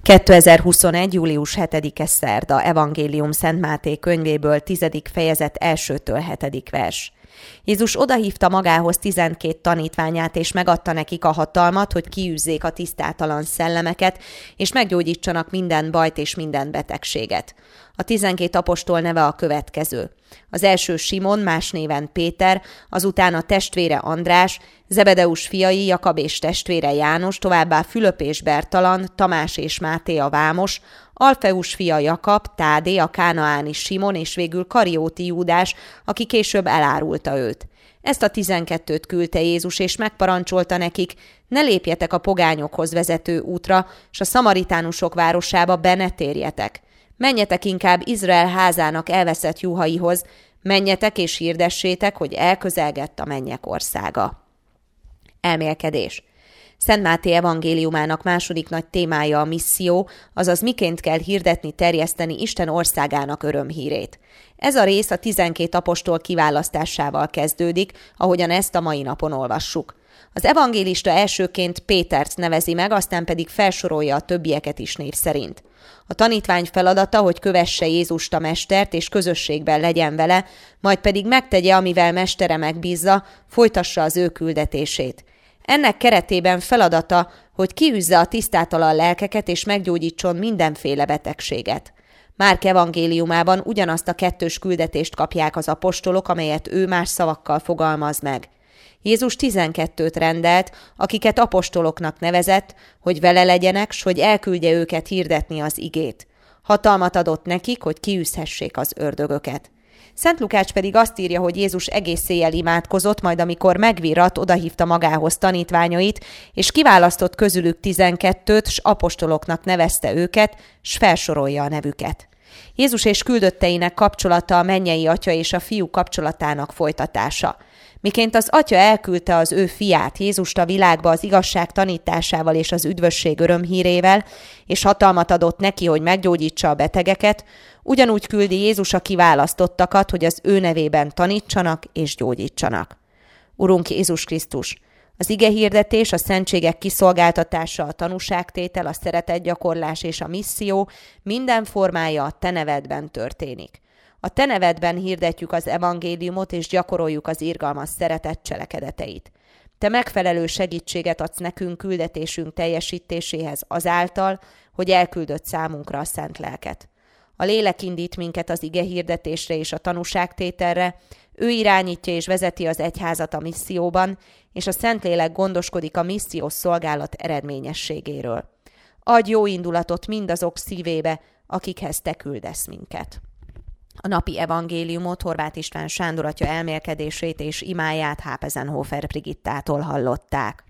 2021. július 7-e szerda, Evangélium Szent Máté könyvéből 10. fejezet 1-től 7. vers. Jézus odahívta magához 12 tanítványát, és megadta nekik a hatalmat, hogy kiűzzék a tisztátalan szellemeket, és meggyógyítsanak minden bajt és minden betegséget. A 12 apostol neve a következő. Az első Simon, más néven Péter, azután a testvére András, Zebedeus fiai Jakab és testvére János, továbbá Fülöp és Bertalan, Tamás és Máté a vámos, Alfeus fia Jakab, Tádé, a kánaáni Simon, és végül Karióti Júdás, aki később elárulta őt. Ezt a 12-t küldte Jézus, és megparancsolta nekik: ne lépjetek a pogányokhoz vezető útra, s a szamaritánusok városába be ne térjetek. Menjetek inkább Izrael házának elveszett juhaihoz, menjetek és hirdessétek, hogy elközelgett a mennyek országa. Elmélkedés. Szent Máté evangéliumának második nagy témája a misszió, azaz miként kell hirdetni, terjeszteni Isten országának örömhírét. Ez a rész a 12 apostol kiválasztásával kezdődik, ahogyan ezt a mai napon olvassuk. Az evangélista elsőként Pétert nevezi meg, aztán pedig felsorolja a többieket is név szerint. A tanítvány feladata, hogy kövesse Jézust a mestert, és közösségben legyen vele, majd pedig megtegye, amivel mestere megbízza, folytassa az ő küldetését. Ennek keretében feladata, hogy kiűzze a tisztátalan lelkeket, és meggyógyítson mindenféle betegséget. Márk evangéliumában ugyanazt a kettős küldetést kapják az apostolok, amelyet ő más szavakkal fogalmaz meg. Jézus 12-t rendelt, akiket apostoloknak nevezett, hogy vele legyenek, s hogy elküldje őket hirdetni az igét. Hatalmat adott nekik, hogy kiűzhessék az ördögöket. Szent Lukács pedig azt írja, hogy Jézus egész éjjel imádkozott, majd amikor megvirrat, odahívta magához tanítványait, és kiválasztott közülük 12-t, s apostoloknak nevezte őket, s felsorolja a nevüket. Jézus és küldötteinek kapcsolata a mennyei Atya és a Fiú kapcsolatának folytatása. Miként az Atya elküldte az ő fiát, Jézust a világba az igazság tanításával és az üdvösség örömhírével, és hatalmat adott neki, hogy meggyógyítsa a betegeket, ugyanúgy küldi Jézus a kiválasztottakat, hogy az ő nevében tanítsanak és gyógyítsanak. Urunk Jézus Krisztus, az igehirdetés, a szentségek kiszolgáltatása, a tanúságtétel, a szeretetgyakorlás és a misszió minden formája a te nevedben történik. A te nevedben hirdetjük az evangéliumot, és gyakoroljuk az irgalmas szeretet cselekedeteit. Te megfelelő segítséget adsz nekünk küldetésünk teljesítéséhez azáltal, hogy elküldött számunkra a Szent Lelket. A lélek indít minket az ige hirdetésre és a tanúságtételre, ő irányítja és vezeti az egyházat a misszióban, és a Szentlélek gondoskodik a missziós szolgálat eredményességéről. Adj jó indulatot mindazok szívébe, akikhez te küldesz minket. A napi evangéliumot Horváth István Sándor atya elmélkedését és imáját Hápezenhofer Brigittától hallották.